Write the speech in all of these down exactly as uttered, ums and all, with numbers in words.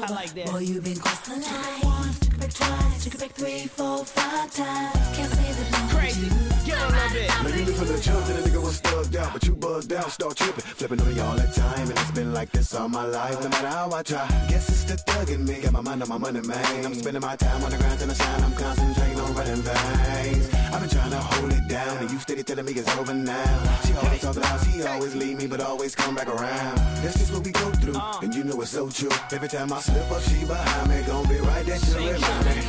I like that. Boy, you been crossed the line. One, took it back twice, took it back three, four, five times. Can't say that no. Crazy, give it a little bit. Now you knew from the jump that a nigga was thugged out, but you bugged out, start tripping, flipping on me all the time, and it's been like this all my life. No matter how I try, guess it's the thug in me. Got my mind on my money, man. I'm spending my time on the grind till the shine. I'm concentrating on running veins. I've been trying to hold it down, and you steady telling me it's over now. She always talk loud, she always leave me, but always come back around. That's just what we go through, and you know it's so true. Every time I slip up, she behind me, gon' be right there to remind me.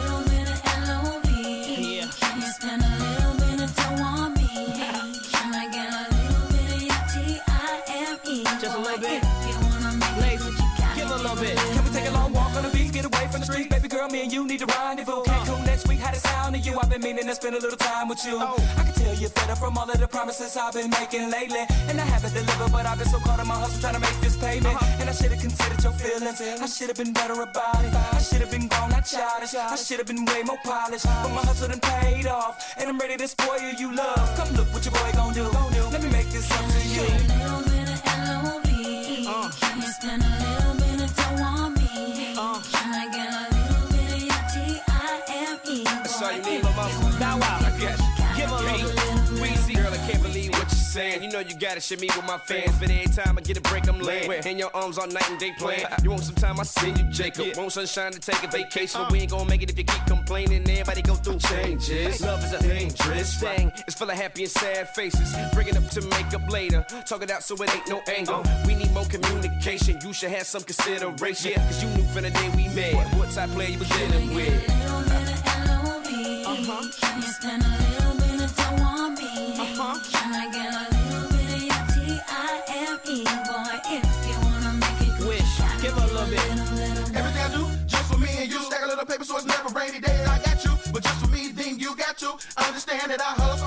Spend a little bit of dough on me. Can I get a little bit of your T I M E? Just a little bit. If you wanna make it, Lazy, what you gotta give a little bit. Can we take a long walk on the beach, get away from the streets? Baby girl, me and you need to rendezvous. Cancun next week, how it sound to you? I've been meaning to spend a little time with you. I can tell you're better from all of the promises I've been making lately. And I haven't delivered, but I've been so caught in my hustle trying to make this payment. And I should've considered your feelings. I should've been better about it. I should've been gone, not childish. I should've been way more polished. But my hustle done paid off, and I'm ready to spoil you love. Come look what your boy gon' do. Let me make this up to you. a little bit of L O V. Can you spend a little bit of dough on me? Can I get a little bit of your T I M E? That's all you need, my mama. Bow wow. I guess. Give a little bit. Weezy, girl, I can't believe what you're saying. You know you gotta share me with my fans. But every time I get a break, I'm laying in your arms all night and day playing. You want some time, I send you Jacob. Want sunshine to take a vacation, but we ain't gonna make it if you keep complaining. Everybody go through changes. Love is a dangerous thing. It's full of happy and sad faces. Bring it up to make up later. Talk it out so it ain't no anger. We need more communication. You should have some consideration. Cause you knew from the day we met what type player you was dealing with. A little bit of L O V. Can you spend a little bit of dough on me? Can I get a little bit of your T I M E? Boy, if you wanna make it good, Wish, give a little bit. Everything I do, just for me and you. Stack a little paper so it's never rainy day. I got you, but just for me, then you got to understand that I hustle.